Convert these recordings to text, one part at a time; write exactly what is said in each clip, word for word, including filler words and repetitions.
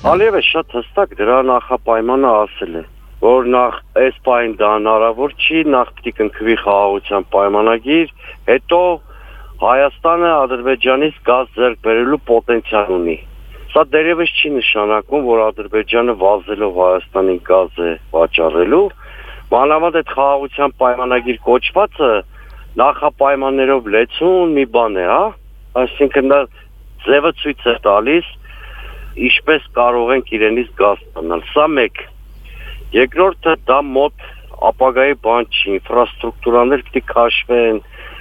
Ալիևը շատ հստակ դրա նախապայմանը ասել է, որ նախ այս պայն դա հնարավոր չի, նախ պիտի կնքվի խաղաղության պայմանագիր, հետո Հայաստանը Ադրբեջանից գազ ձեռք բերելու պոտենցիալ ունի։ Սա դերևս չի նշանակում, որ Ադրբեջանը վազելով Հայաստանին գազ է վաճառելու, մանավանդ այդ խաղաղության պայմանագիր կոչվածը նախապայմաններով լեցուն մի բան է, հա, այսինքն դա ձևը ցույց է տալիս, ինչպես կարող ենք իրենից գազ ստանալ։ Սա մեկ։ Երկրորդը դա մոտ ապագայի բան չի, ինֆրաստրուկտուրաներ պիտի քաշվեն,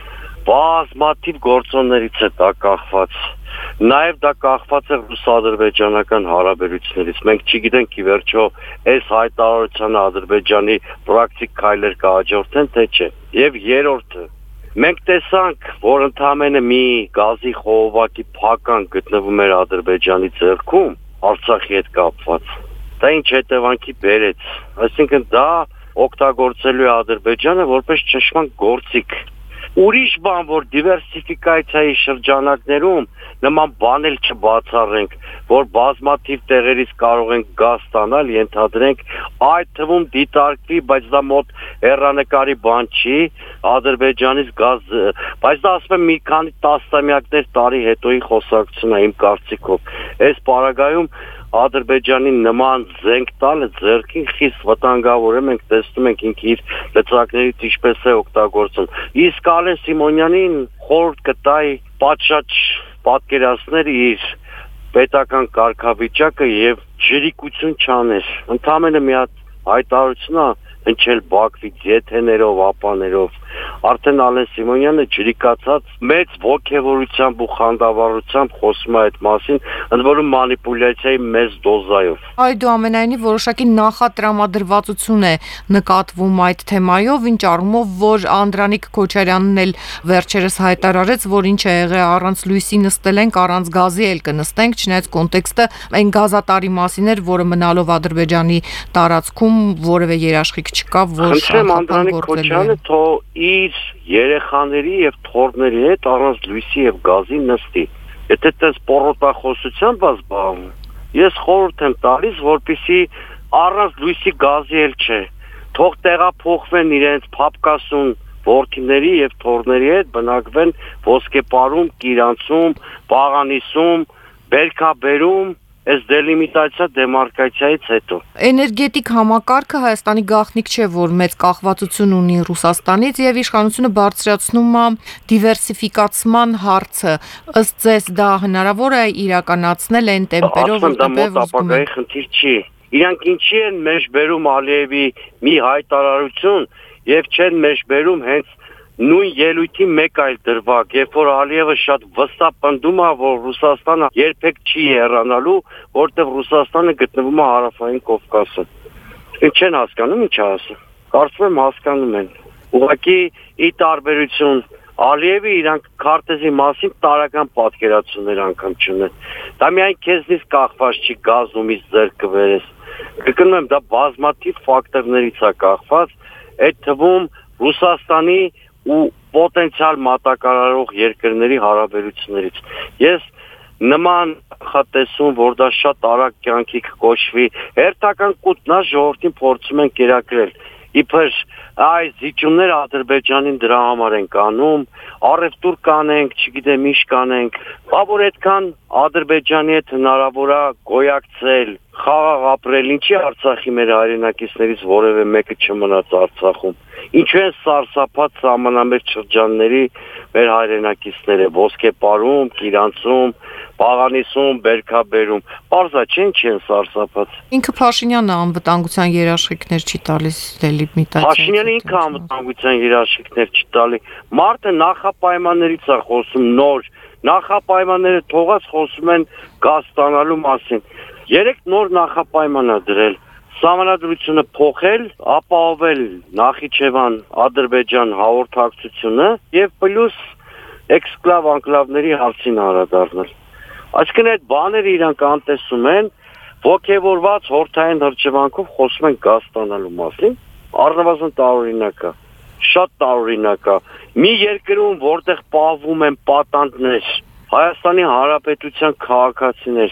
բազմաթիվ գործոններից է դա կախված։ Նաև դա կախված է ռուս-ադրբեջանական հարաբերություններից։ Մենք չգիտենք ի վերջո այս հայտարարությանը Ադրբեջանի պրակտիկ քայլեր կհաջորդեն, թե չէ։ Եվ երրորդը, մենք տեսանք, որ ընդամենը մի գազի խողովակի փական գտնվում էր Ադրբեջանի ձեռքում, Արցախի հետ կապված։ Դա ինչ հետևանքի բերեց։ Այսինքն դա օգտագործելու է Ադրբեջանը որպես ճնշման գործիք։ Ուրիշ բան, որ դիվերսիֆիկացիայի շրջանակներում նման բան էլ չբացառենք, որ բազմաթիվ տեղերից կարող ենք գազ ստանալ, ենթադրենք, այդ թվում դիտարկվի, բայց դա մոտ հեռանկարի բան չի, Ադրբեջանից գազ, բայց դա ասում եմ մի քանի տասնամյակներ տարի հետոյի խոսակցությունն է իմ կարծիքով։ Այս պարագայում Ադրբեջանի նման զենք տալը ձեռքին խիստ վտանգավոր է, մենք տեսնում ենք ինքը իր լծակներից ինչպես է օգտագործում։ Իսկ Ալեն Սիմոնյանին խորհուրդ կտայի պատշաճ պատկերացնել իր պետական կարգավիճակը եւ ջրիկություն չաներ։ Ընդամենը մի հատ հայտարարություն է հնչել Բաքվից եթեներով, ապաներով։ Արդեն Ալեն Սիմոնյանը ջրիկացած մեծ ոգևորությամբ ու խանդավառությամբ խոսում է այդ մասին, ընդ որում մանիպուլյացիայի մեծ դոզայով։ Այդուամենայնիվ որոշակի նախատրամադրվածություն է նկատվում այդ թեմայով, ինչ առումով, որ Անդրանիկ Քոչարյանն էլ վերջերս հայտարարեց, որ ինչ է եղել առանց լույսի նստել ենք, առանց գազի էլ կնստենք, չնայած կոնտեքստը այն գազատարի մասին էր, որը մնալով Ադրբեջանի տարածքում որևէ երաշխիք չկա, որ Անդրանիկ Քոչարյանը թող իր երեխաների եւ թորների հետ առանց լույսի եւ գազի նստի։ Եթե տես պորոտախոսությամբ զբաղվում, ես խորհուրդ եմ տալիս, որպեսզի առանց լույսի գազի էլ չէ, թող տեղափոխվեն իրենց փապկասուն որդիների եւ թորների հետ, բնակվեն Ոսկեպարում, Կիրանցում, Պաղանիսում, Բերքաբերում, այս դելիմիտացիա դեմարկացիայից հետո։ Էներգետիկ համակարգը Հայաստանի գաղտնիք չէ, որ մեծ կախվածություն ունի Ռուսաստանից եւ իշխանությունը բարձրացնում է դիվերսիֆիկացման հարցը։ Ըստ ձեզ դա հնարավոր է իրականացնել այն տեմպերով, որ դա մոտ ապագայի խնդիր չի։ Իրանք ինչի են մեջբերում Ալիևի մի հայտարարություն եւ չեն մեջբերում հենց նույն ելույթի մեկ այլ դրվագ, երբ որ Ալիևը շատ վստահ պնդում է, որ Ռուսաստանը երբեք չի հեռանալու, որտեղ Ռուսաստանը գտնվում է Հարավային Կովկասում։ Ինչ չեն հասկանում, ինչ ասում։ Կարծում եմ հասկանում են։ Ուղղակի ի տարբերություն Ալիևի իրանք քարտեզի մասին տարական պատկերացումներ անգամ չունեն։ Դա միայն քեզնից կախված չի գազումից ձեռք կբերես։ Կգնում եմ դա բազմաթիվ ֆակտորներից է կախված, այդ թվում Ռուսաստանի ու պոտենցիալ մատակարարող երկրների հարաբերություններից։ Ես նման խտեսում, որ դա շատ արագ կյանքի կոչվի, հերթական կուտնա ժողովրդին փորձում են կերակրել։ Իբր այս զիջումները Ադրբեջանին դրա համար են անում, առևտուր կանենք, չգիտեմ ինչ կանենք, բավոր այդքան Ադրբեջանի հետ հնարավոր է գոյակցել, խաղաղ ապրել, ինչի Արցախի մեր հայրենակիցներից որևէ մեկը չմնաց Արցախում։ Ինչու են սարսափած սահմանամերձ շրջանների մեր հայրենակիցները Ոսկեպարում, Կիրանցում, Պաղանիսում, Բերքաբերում, պարզա չեն չեն սարսափած։ Ինքը Փաշինյանը անվտանգության երաշխիքներ չի տալիս դելիմիտացիա։ Փաշինյանը ինքը անվտանգության երաշխիքներ չի տալի։ Մարդը նախապայմաններից է խոսում նոր, նախապայմանները թողած խոսում են գազ ստանալու մասին։ Երեք նոր նախապայման է դրել։ Սահմանադրությունը փոխել, ապահովել Նախիջևան, Ադրբեջան հաղորդակցությունը եւ պլյուս էքսկլավ անկլավների հարցին անդրադառնալ։ Այսինքն այդ բաները իրանք անտեսում են, ոգևորված հորթային հրճվանքով խոսում են գազ ստանալու մասին, առնվազն տարօրինակ է, շատ տարօրինակ է։ Մի երկրում, որտեղ պահվում են պատանդներ, Հայաստանի Հանրապետության քաղաքացիներ,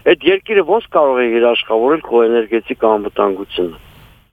այդ երկիրը ոնց կարող է երաշխավորել քո էներգետիկ անվտանգությունը։